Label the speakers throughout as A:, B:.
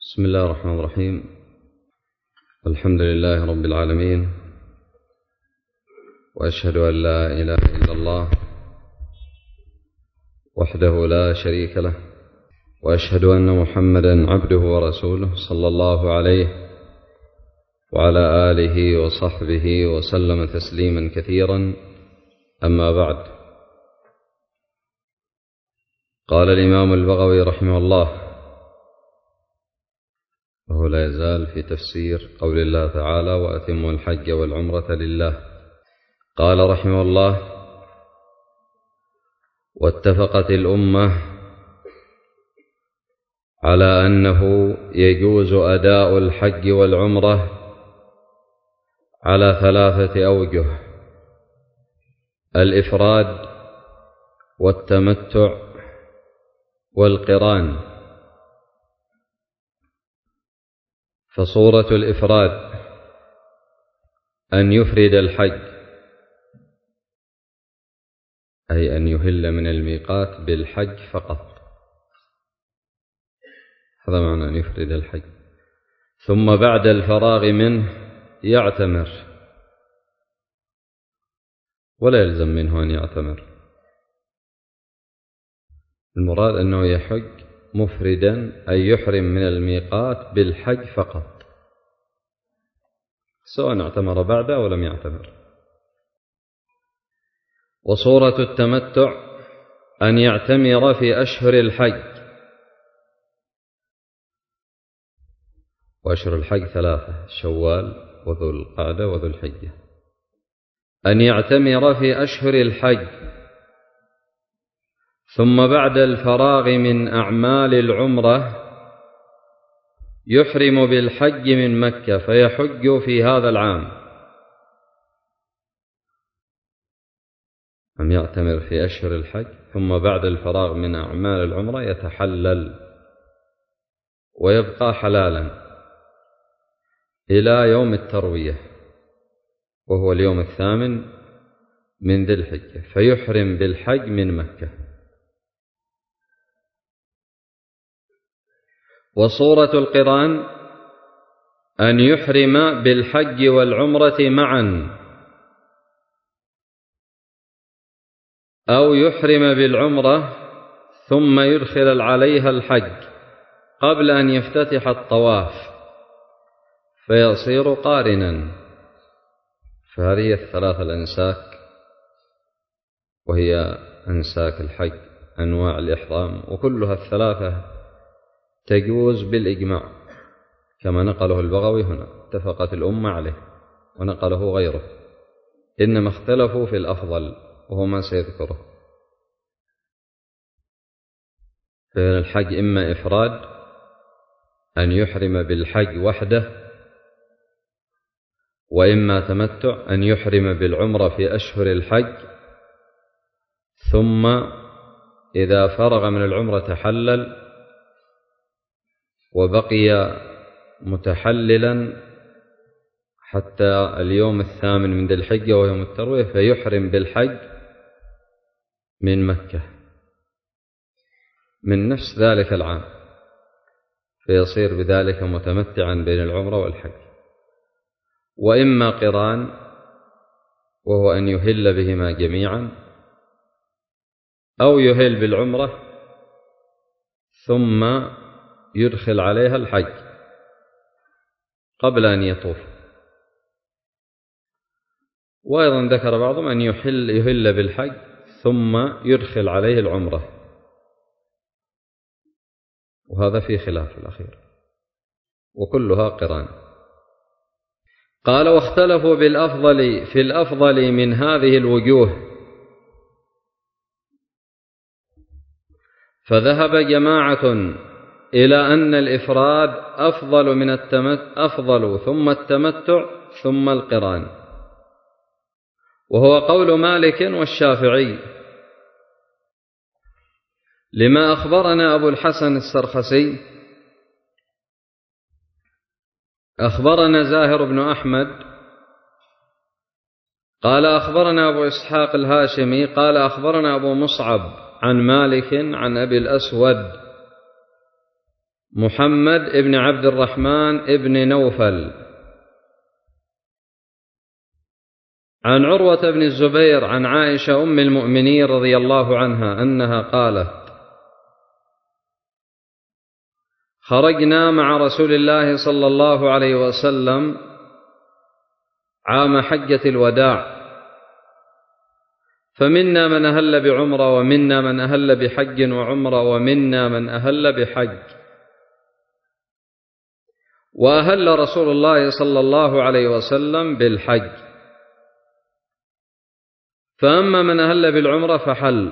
A: بسم الله الرحمن الرحيم. الحمد لله رب العالمين، وأشهد أن لا إله إلا الله وحده لا شريك له، وأشهد أن محمدا عبده ورسوله صلى الله عليه وعلى آله وصحبه وسلم تسليما كثيرا. أما بعد، قال الإمام البغوي رحمه الله، وهو لا يزال في تفسير قول الله تعالى: وأتموا الحج والعمرة لله. قال رحمه الله: واتفقت الأمة على أنه يجوز أداء الحج والعمرة على 3 أوجه: الإفراد والتمتع والقران. فصورة الإفراد أن يفرد الحج، أي أن يهل من الميقات بالحج فقط، هذا معنى أن يفرد الحج، ثم بعد الفراغ منه يعتمر، ولا يلزم منه أن يعتمر. المراد أنه يحج مفردا، أي يحرم من الميقات بالحج فقط، سواء اعتمر بعده أو لم يعتمر. وصورة التمتع أن يعتمر في أشهر الحج، وأشهر الحج 3: شوال وذو القعدة وذو الحجة. أن يعتمر في أشهر الحج، ثم بعد الفراغ من أعمال العمرة يحرم بالحج من مكة، فيحج في هذا العام. أن يعتمر في أشهر الحج، ثم بعد الفراغ من أعمال العمرة يتحلل ويبقى حلالا إلى يوم التروية، وهو اليوم 8 من ذي الحجة، فيحرم بالحج من مكة. وصورة القران أن يحرم بالحج والعمرة معا، أو يحرم بالعمرة ثم يدخل عليها الحج قبل أن يفتتح الطواف، فيصير قارنا. فهذه 3 الأنساك، وهي أنساك الحج، أنواع الإحرام، وكلها 3 تجوز بالإجماع، كما نقله البغوي هنا، اتفقت الأمة عليه، ونقله غيره، إنما اختلفوا في الأفضل وهو ما سيذكره. فإن الحج إما إفراد، أن يحرم بالحج وحده، وإما تمتع، أن يحرم بالعمرة في أشهر الحج، ثم إذا فرغ من العمرة تحلل وبقي متحللا حتى اليوم 8 من ذي الحجة ويوم التروية، فيحرم بالحج من مكة من نفس ذلك العام، فيصير بذلك متمتعا بين العمرة والحج. وإما قران، وهو أن يهل بهما جميعا، أو يهل بالعمرة ثم يدخل عليها الحج قبل أن يطوف. وأيضا ذكر بعضهم أن يهل بالحج ثم يدخل عليه العمرة، وهذا في خلاف الأخير، وكلها قران. قال: واختلفوا في الأفضل من هذه الوجوه، فذهب جماعة إلى أن الإفراد أفضل ثم التمتع ثم القران، وهو قول مالك والشافعي، لما أخبرنا أبو الحسن السرخسي أخبرنا زاهر بن أحمد قال أخبرنا أبو إسحاق الهاشمي قال أخبرنا أبو مصعب عن مالك عن أبي الأسود محمد بن عبد الرحمن بن نوفل عن عروة بن الزبير عن عائشة أم المؤمنين رضي الله عنها أنها قالت: خرجنا مع رسول الله صلى الله عليه وسلم عام حجة الوداع، فمنا من أهل بعمرة ومنا من أهل بحج وعمرة ومنا من أهل بحج، وأهل رسول الله صلى الله عليه وسلم بالحج، فأما من أهل بالعمرة فحل،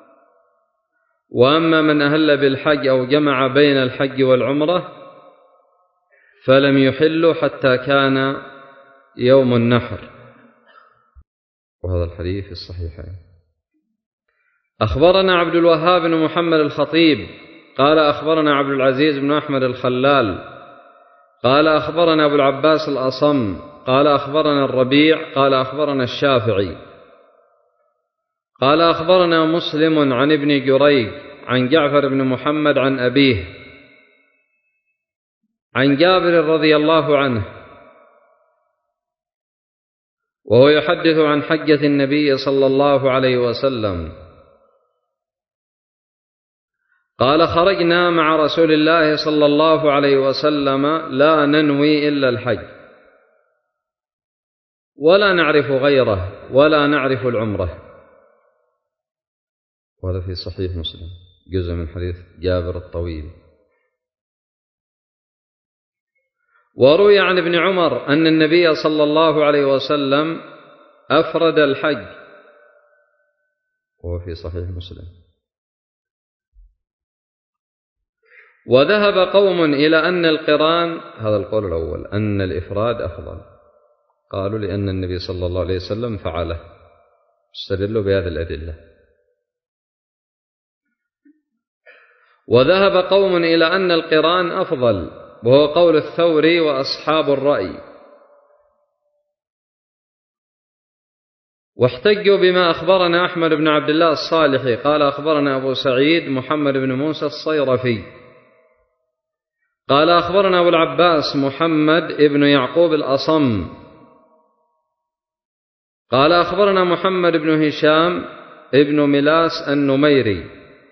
A: وأما من أهل بالحج أو جمع بين الحج والعمرة فلم يحل حتى كان يوم النحر. وهذا الحديث في الصحيحين. أخبرنا عبد الوهاب بن محمد الخطيب قال أخبرنا عبد العزيز بن أحمد الخلال قال أخبرنا أبو العباس الأصم قال أخبرنا الربيع قال أخبرنا الشافعي قال أخبرنا مسلم عن ابن جريج عن جعفر بن محمد عن أبيه عن جابر رضي الله عنه وهو يحدث عن حجة النبي صلى الله عليه وسلم قال: خرجنا مع رسول الله صلى الله عليه وسلم لا ننوي إلا الحج، ولا نعرف غيره، ولا نعرف العمرة. وهذا في صحيح مسلم، جزء من حديث جابر الطويل. وروي عن ابن عمر أن النبي صلى الله عليه وسلم أفرد الحج، وهو في صحيح مسلم. وذهب قوم إلى أن القران، هذا القول الأول، أن الإفراد أفضل، قالوا لأن النبي صلى الله عليه وسلم فعله، استدلوا بهذه الأدلة. وذهب قوم إلى أن القران أفضل، وهو قول الثوري وأصحاب الرأي، واحتجوا بما أخبرنا أحمد بن عبد الله الصالحي قال أخبرنا أبو سعيد محمد بن موسى الصيرفي قال أخبرنا أبو العباس محمد بن يعقوب الأصم قال أخبرنا محمد بن هشام ابن ملاس النميري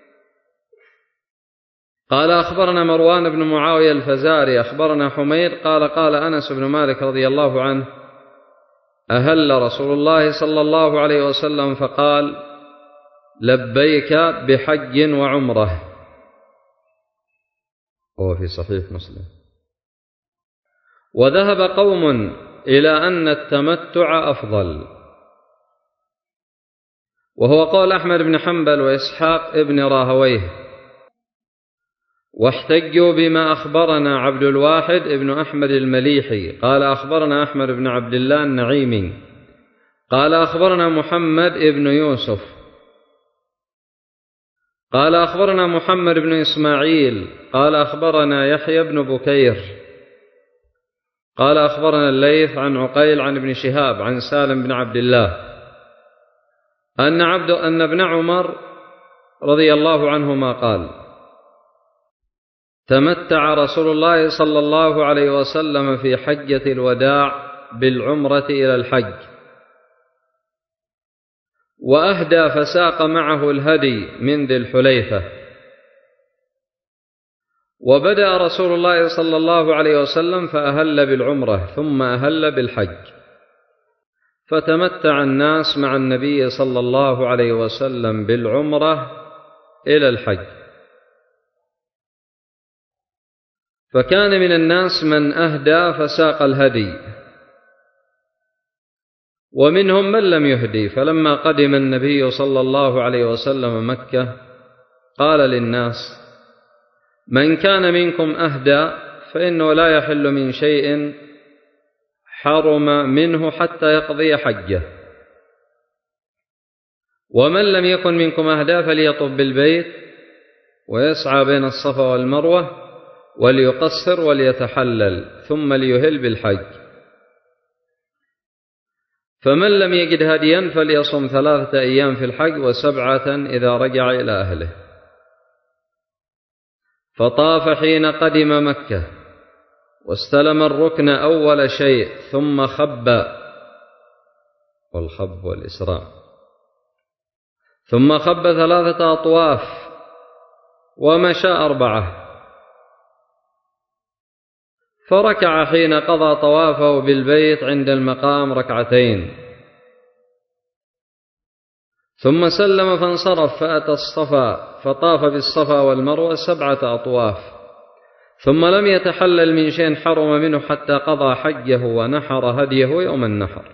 A: قال أخبرنا مروان بن معاوية الفزاري أخبرنا حميد قال قال أنس بن مالك رضي الله عنه: أهل رسول الله صلى الله عليه وسلم فقال: لبيك بحج وعمرة، وهو في صحيح مسلم. وذهب قوم إلى أن التمتع أفضل، وهو قول أحمد بن حنبل وإسحاق ابن راهويه، واحتجوا بما أخبرنا عبد الواحد ابن أحمد المليحي قال أخبرنا أحمد بن عبد الله النعيمي قال أخبرنا محمد ابن يوسف قال أخبرنا محمد بن إسماعيل قال أخبرنا يحيى بن بكير قال أخبرنا الليث عن عقيل عن ابن شهاب عن سالم بن عبد الله أن ابن عمر رضي الله عنهما قال: تمتع رسول الله صلى الله عليه وسلم في حجة الوداع بالعمرة إلى الحج، وأهدى فساق معه الهدي من ذي الحليفة، وبدأ رسول الله صلى الله عليه وسلم فأهل بالعمرة ثم أهل بالحج، فتمتع الناس مع النبي صلى الله عليه وسلم بالعمرة إلى الحج، فكان من الناس من أهدى فساق الهدي، ومنهم من لم يهدي. فلما قدم النبي صلى الله عليه وسلم مكة قال للناس: من كان منكم أهدى فإنه لا يحل من شيء حرم منه حتى يقضي حجه، ومن لم يكن منكم أهدى فليطف بالبيت ويسعى بين الصفا والمروة وليقصر وليتحلل ثم ليهل بالحج، فمن لم يجد هديا فليصم 3 أيام في الحج و7 إذا رجع إلى أهله. فطاف حين قدم مكة واستلم الركن أول شيء ثم خب، والخب والإسراء، ثم خب 3 أطواف ومشى 4، فركع حين قضى طوافه بالبيت عند المقام 2 ثم سلم فانصرف فأتى الصفا فطاف بالصفا والمروة 7 أطواف، ثم لم يتحلل من شيء حرم منه حتى قضى حجه ونحر هديه يوم النحر،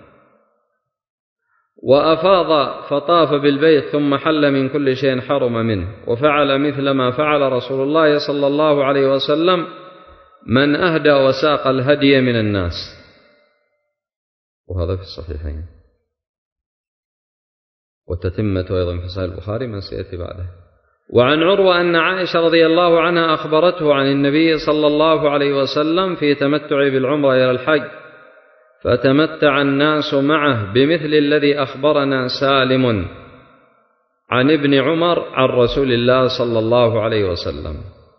A: وأفاض فطاف بالبيت ثم حل من كل شيء حرم منه، وفعل مثل ما فعل رسول الله صلى الله عليه وسلم من أهدى وساق الهدي من الناس، وهذا في الصحيحين، وتتمة أيضا في صحيح البخاري ما سيأتي بعده. وعن عروة أن عائشة رضي الله عنها أخبرته عن النبي صلى الله عليه وسلم في تمتع بالعمرة إلى الحج، فتمتع الناس معه بمثل الذي أخبرنا سالم عن ابن عمر عن رسول الله صلى الله عليه وسلم.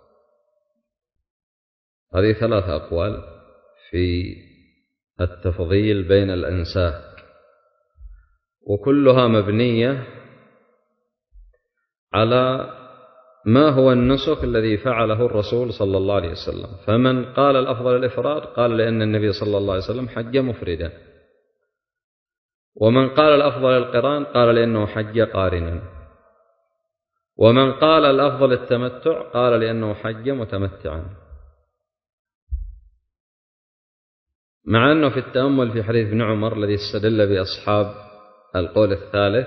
A: هذه 3 أقوال في التفضيل بين الأنساك، وكلها مبنية على ما هو النسك الذي فعله الرسول صلى الله عليه وسلم. فمن قال الأفضل الإفراد قال لأن النبي صلى الله عليه وسلم حج مفردا، ومن قال الأفضل القران قال لأنه حج قارنا، ومن قال الأفضل التمتع قال لأنه حج متمتعا. مع أنه في التأمل في حديث ابن عمر الذي استدل بأصحاب القول الثالث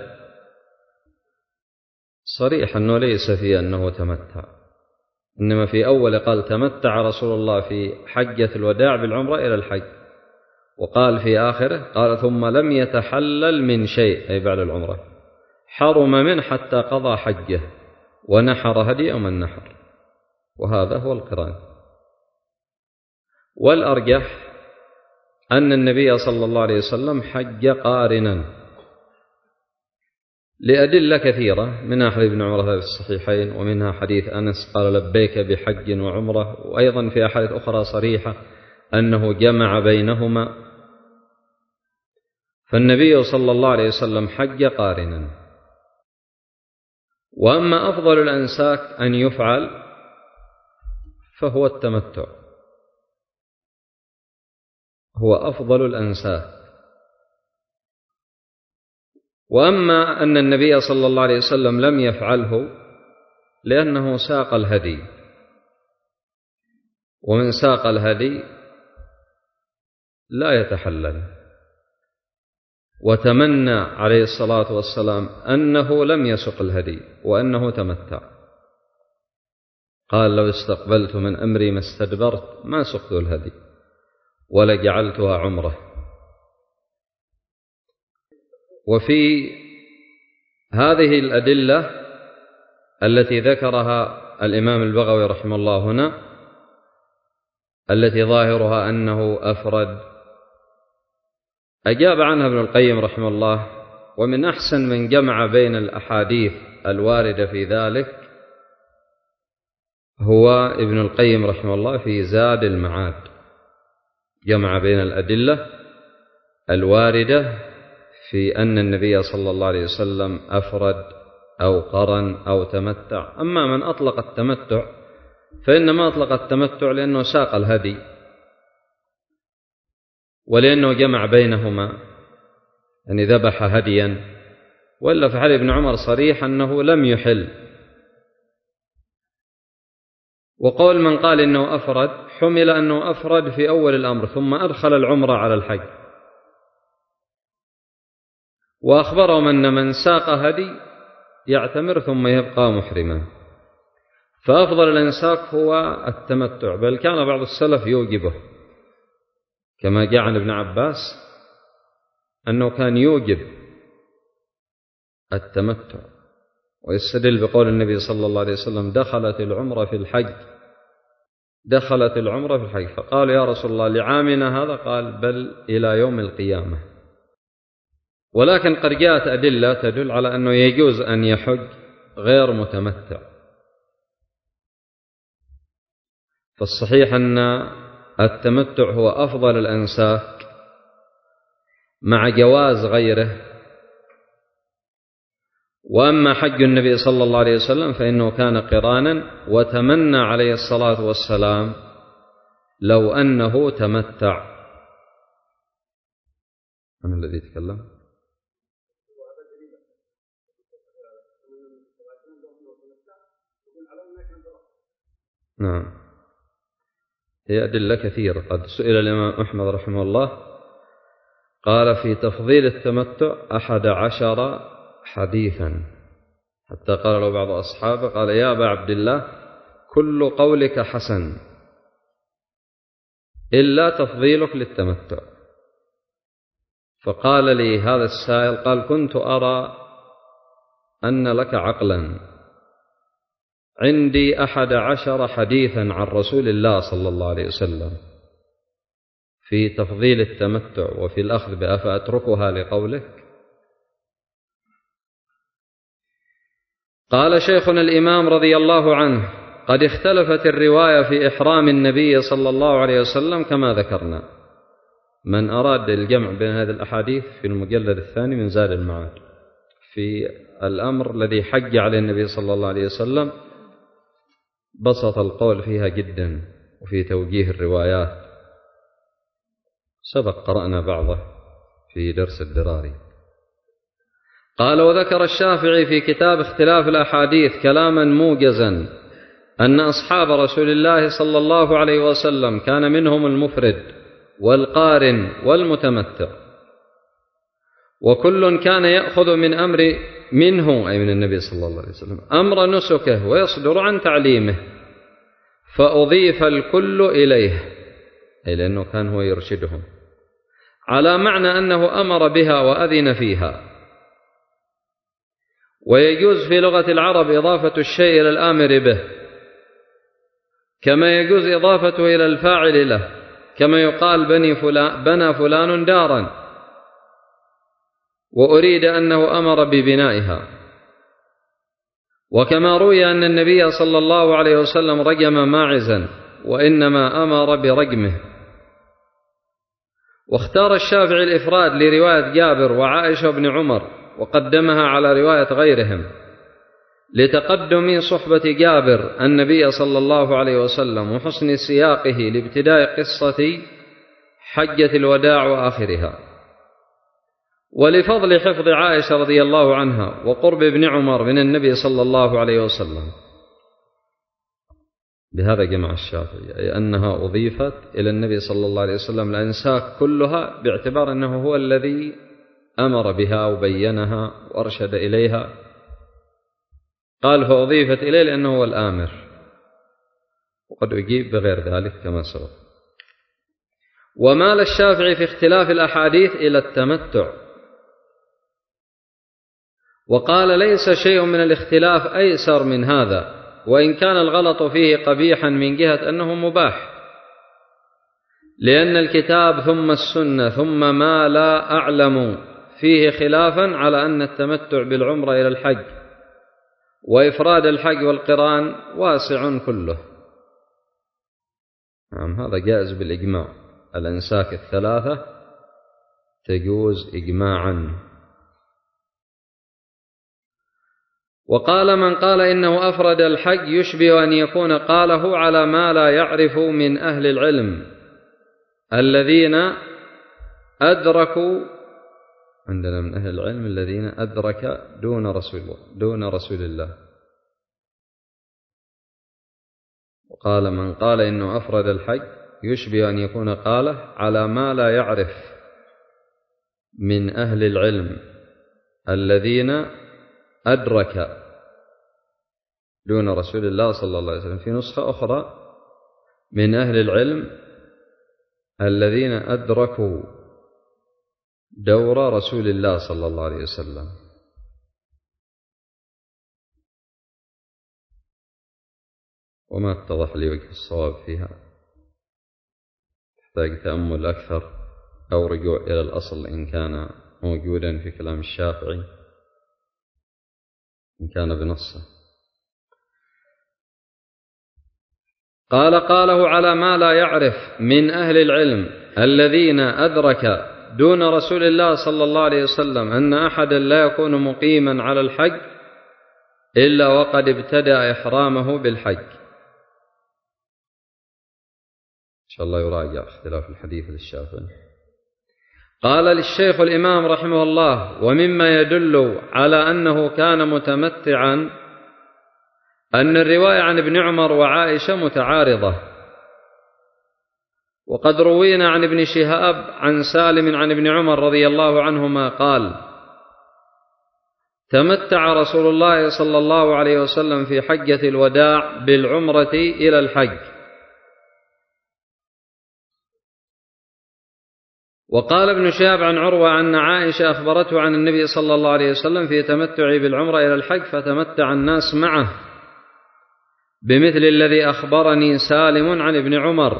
A: صريح أنه ليس فيه أنه تمتع، إنما في أول قال تمتع رسول الله في حجة الوداع بالعمرة إلى الحج، وقال في آخره قال ثم لم يتحلل من شيء أي بعد العمرة حرم منه حتى قضى حجه ونحر هدي يوم النحر، وهذا هو القران. والأرجح أن النبي صلى الله عليه وسلم حج قارنا لأدلة كثيرة، منها حديث ابن عمر في الصحيحين، ومنها حديث أنس قال لبيك بحج وعمرة، وأيضا في أحاديث أخرى صريحة أنه جمع بينهما. فالنبي صلى الله عليه وسلم حج قارنا. وأما أفضل الأنساك أن يفعل فهو التمتع، هو أفضل الأنساك. وأما أن النبي صلى الله عليه وسلم لم يفعله لأنه ساق الهدي، ومن ساق الهدي لا يتحلل، وتمنى عليه الصلاة والسلام أنه لم يسق الهدي وأنه تمتع، قال لو استقبلت من أمري ما استدبرت ما سقت الهدي ولجعلتها عمره. وفي هذه الأدلة التي ذكرها الإمام البغوي رحمه الله هنا التي ظاهرها أنه أفرد، أجاب عنها ابن القيم رحمه الله، ومن أحسن من جمع بين الأحاديث الواردة في ذلك هو ابن القيم رحمه الله في زاد المعاد، جمع بين الأدلة الواردة في أن النبي صلى الله عليه وسلم أفرد أو قرن أو تمتع. أما من أطلق التمتع فإنما أطلق التمتع لأنه ساق الهدي ولأنه جمع بينهما، يعني ذبح هديا، وإلا في حديث ابن عمر صريح أنه لم يحل. وقول من قال إنه أفرد حمل أنه أفرد في أول الأمر ثم أدخل العمرة على الحج، وأخبرهم أن من ساق هدي يعتمر ثم يبقى محرما، فأفضل الإنساك هو التمتع، بل كان بعض السلف يوجبه كما جاء عن ابن عباس أنه كان يوجب التمتع، ويستدل بقول النبي صلى الله عليه وسلم دخلت العمرة في الحج، دخلت العمرة في الحج، فقال يا رسول الله لعامنا هذا؟ قال بل إلى يوم القيامة. ولكن قد جاءت أدلة تدل على أنه يجوز أن يحج غير متمتع، فالصحيح أن التمتع هو أفضل الأنساك مع جواز غيره. وأما حج النبي صلى الله عليه وسلم فإنه كان قرانا، وتمنى عليه الصلاة والسلام لو أنه تمتع. من الذي يتكلم؟ نعم، هي أدلة كثيرة. قد سئل الإمام أحمد رحمه الله قال في تفضيل التمتع 11 حديثا، حتى قال له بعض أصحابه قال يا أبا عبد الله كل قولك حسن إلا تفضيلك للتمتع. فقال لي هذا السائل قال كنت أرى أن لك عقلا، عندي 11 حديثا عن رسول الله صلى الله عليه وسلم في تفضيل التمتع وفي الأخذ بها، فأتركها لقولك؟ قال شيخنا الإمام رضي الله عنه قد اختلفت الرواية في إحرام النبي صلى الله عليه وسلم كما ذكرنا. من أراد الجمع بين هذه الأحاديث في المجلد الثاني من زاد المعاد في الأمر الذي حج عليه النبي صلى الله عليه وسلم بسط القول فيها جدا، وفي توجيه الروايات سبق قرأنا بعضه في درس الدراري. قال وذكر الشافعي في كتاب اختلاف الأحاديث كلاما موجزا أن أصحاب رسول الله صلى الله عليه وسلم كان منهم المفرد والقارن والمتمتع، وكل كان يأخذ من أمر منه أي من النبي صلى الله عليه وسلم أمر نسكه ويصدر عن تعليمه، فأضيف الكل إليه أي لأنه كان هو يرشدهم، على معنى أنه أمر بها وأذن فيها. ويجوز في لغة العرب إضافة الشيء إلى الآمر به، كما يجوز إضافته إلى الفاعل له، كما يقال بنى فلان دارا وأريد أنه أمر ببنائها. وكما روي أن النبي صلى الله عليه وسلم رجم ماعزا وإنما أمر برجمه. واختار الشافعي الإفراد لرواية جابر وعائشة بن عمر وقدمها على رواية غيرهم لتقدم صحبة جابر النبي صلى الله عليه وسلم وحسن سياقه لابتداء قصة حجة الوداع وآخرها، ولفضل حفظ عائشة رضي الله عنها وقرب ابن عمر من النبي صلى الله عليه وسلم. بهذا جمع الشافعي أي أنها أضيفت إلى النبي صلى الله عليه وسلم الأنساك كلها باعتبار أنه هو الذي أمر بها وبينها وأرشد إليها. قال فأضيفت إليه لأنه هو الآمر، وقد أجيب بغير ذلك كما سبق. ومال الشافعي في اختلاف الأحاديث إلى التمتع، وقال ليس شيء من الاختلاف أيسر من هذا، وإن كان الغلط فيه قبيحا من جهة أنه مباح، لأن الكتاب ثم السنة ثم ما لا أعلم فيه خلافا على أن التمتع بالعمرة إلى الحج وإفراد الحج والقران واسع كله. نعم، هذا جائز بالإجماع، الأنساك الثلاثة تجوز إجماعا. وقال من قال إنه أفرد الحج يشبه أن يكون قاله على ما لا يعرف من أهل العلم الذين أدركوا، عندنا من أهل العلم الذين أدرك دون رسول الله. وقال من قال إنه أفرد الحج يشبه أن يكون قاله على ما لا يعرف من أهل العلم الذين أدرك دون رسول الله صلى الله عليه وسلم. في نسخة أخرى من أهل العلم الذين أدركوا دور رسول الله صلى الله عليه وسلم. وما اتضح لي وجه الصواب فيها، تحتاج تأمل أكثر أو رجوع إلى الأصل إن كان موجودا في كلام الشافعي إن كان بنصه. قاله على ما لا يعرف من أهل العلم الذين أدرك دون رسول الله صلى الله عليه وسلم أن أحدا لا يكون مقيما على الحج إلا وقد ابتدأ إحرامه بالحج. إن شاء الله يراجع اختلاف الحديث للشافعي. قال للشيخ الإمام رحمه الله: ومما يدل على أنه كان متمتعا أن الرواية عن ابن عمر وعائشة متعارضة، وقد روينا عن ابن شهاب عن سالم عن ابن عمر رضي الله عنهما قال: تمتع رسول الله صلى الله عليه وسلم في حجة الوداع بالعمرة إلى الحج. وقال ابن شهاب عن عروة أن عائشة أخبرته عن النبي صلى الله عليه وسلم في تمتعه بالعمرة إلى الحج فتمتع الناس معه بمثل الذي أخبرني سالم عن ابن عمر.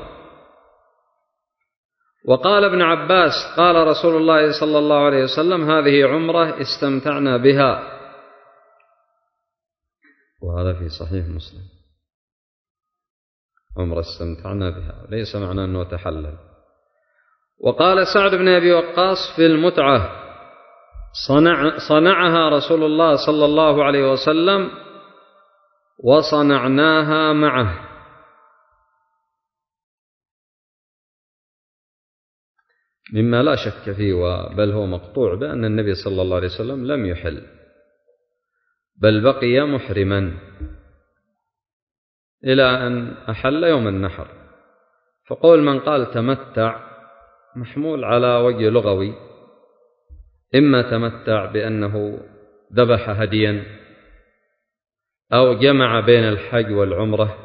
A: وقال ابن عباس: قال رسول الله صلى الله عليه وسلم: هذه عمرة استمتعنا بها. وهذا في صحيح مسلم، عمرة استمتعنا بها، ليس معنى أنه تحلل. وقال سعد بن أبي وقاص في المتعة: صنعها رسول الله صلى الله عليه وسلم وصنعناها معه. مما لا شك فيه، بل هو مقطوع بأن النبي صلى الله عليه وسلم لم يحل، بل بقي محرما إلى أن أحل يوم النحر. فقول من قال تمتع محمول على وجه لغوي، إما تمتع بأنه ذبح هديا أو جمع بين الحج والعمرة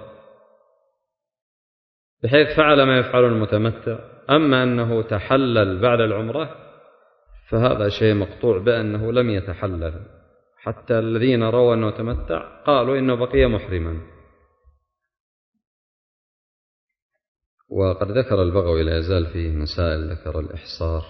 A: بحيث فعل ما يفعل المتمتع. أما أنه تحلل بعد العمرة فهذا شيء مقطوع بأنه لم يتحلل، حتى الذين رووا أنه تمتع قالوا إنه بقي محرما. وقد ذكر البغوي لا يزال فيه مسائل، ذكر الإحصار.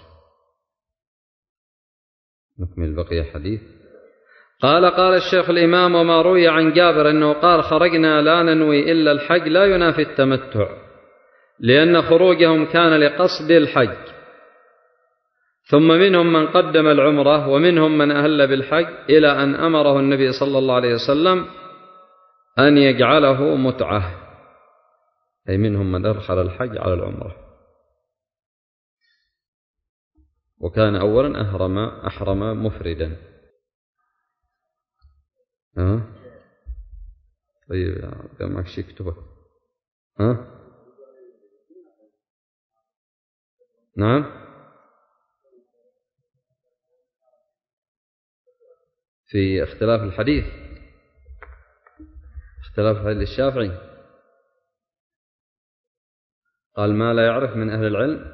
A: نكمل بقية حديث. قال الشيخ الإمام: وما روي عن جابر أنه قال: خرجنا لا ننوي إلا الحج لا ينافي التمتع، لأن خروجهم كان لقصد الحج، ثم منهم من قدم العمرة ومنهم من أهل بالحج، إلى أن أمره النبي صلى الله عليه وسلم أن يجعله متعة، أي منهم من أدخل الحج على العمرة. وكان أولا أحرم مفردا. طيب كان معك شيء كتبه؟ نعم. في اختلاف الحديث الشافعي قال: ما لا يعرف من أهل العلم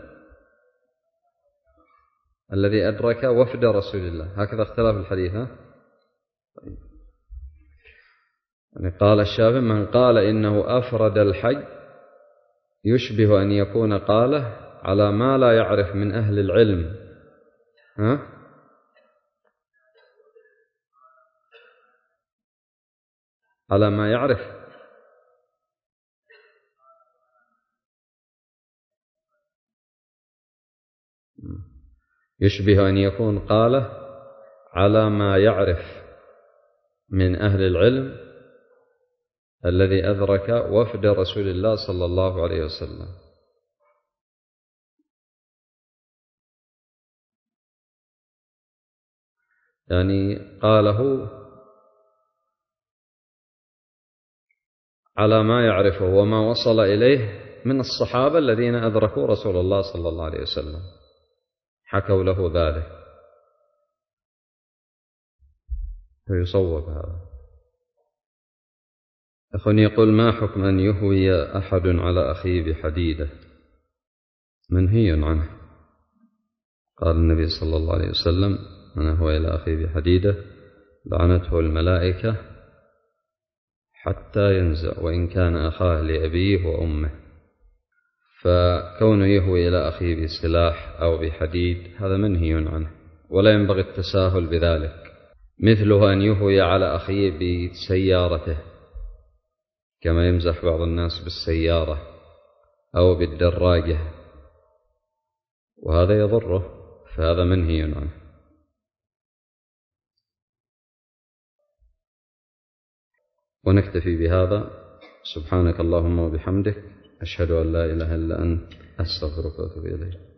A: الذي أدرك وفد رسول الله، هكذا اختلاف الحديث. طيب. يعني قال الشافعي: من قال إنه أفرد الحج يشبه أن يكون قاله على ما لا يعرف من أهل العلم. على ما يعرف. يشبه أن يكون قاله على ما يعرف من أهل العلم الذي أدرك وفد رسول الله صلى الله عليه وسلم. يعني قاله على ما يعرفه وما وصل إليه من الصحابة الذين أدركوا رسول الله صلى الله عليه وسلم، حكوا له ذلك، فيصوب هذا. أخوني يقول: ما حكم أن يهوي أحد على أخيه بحديدة؟ منهي عنه. قال النبي صلى الله عليه وسلم: من أهوى إلى أخيه بحديدة لعنته الملائكة حتى ينزع، وإن كان أخاه لأبيه وأمه. فكونه يهوي إلى أخيه بسلاح أو بحديد هذا منهي عنه، ولا ينبغي التساهل بذلك. مثله أن يهوي على أخيه بسيارته كما يمزح بعض الناس بالسيارة أو بالدراجة، وهذا يضره، فهذا منهي عنه. ونكتفي بهذا. سبحانك اللهم وبحمدك، أشهد أن لا إله إلا أنت، أستغفرك وأتوب إليك.